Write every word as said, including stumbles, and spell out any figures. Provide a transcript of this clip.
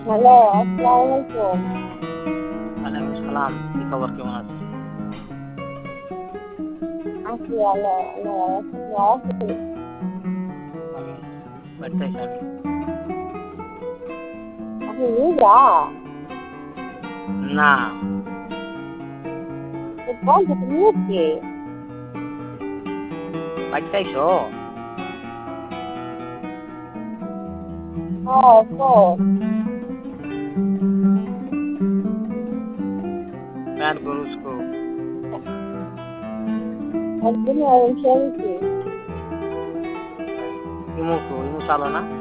Hello, আসসালামু আলাইকুম। ওয়ালাইকুম সালাম। কি খবর, কেমন আছেন? আছি ভালো, আল্লাহর রহমতে ভালো আছি। আমি বাড়িতে আছি আমি। আপনি রোজা? না, তো বলতে তো নিয়েছি। বাড়িতে আইছো? হ্যাঁ, তো मैं करूँ उसको একদিন আর খেয়েছি। इमो को इमो चालो ना